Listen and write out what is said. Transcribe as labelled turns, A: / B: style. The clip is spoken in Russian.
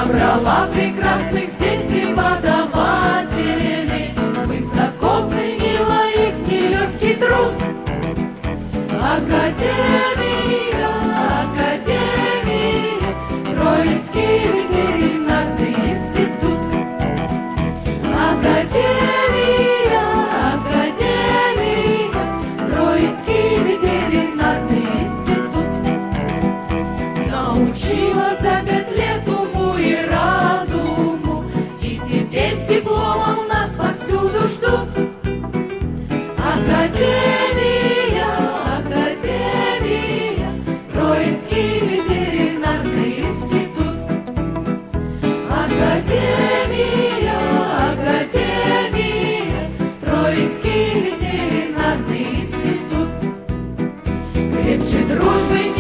A: Собрала прекрасных здесь преподавателей, высоко ценила их нелегкий труд. Академия, Академия, Троицкий ветеринарный институт. Академия, Академия, Троицкий ветеринарный институт. Научила за 5 лет уму и разуму, и теперь с дипломом нас повсюду ждут. Академия, Академия, Троицкий ветеринарный институт. Академия, Академия, Троицкий ветеринарный институт. Крепче дружбы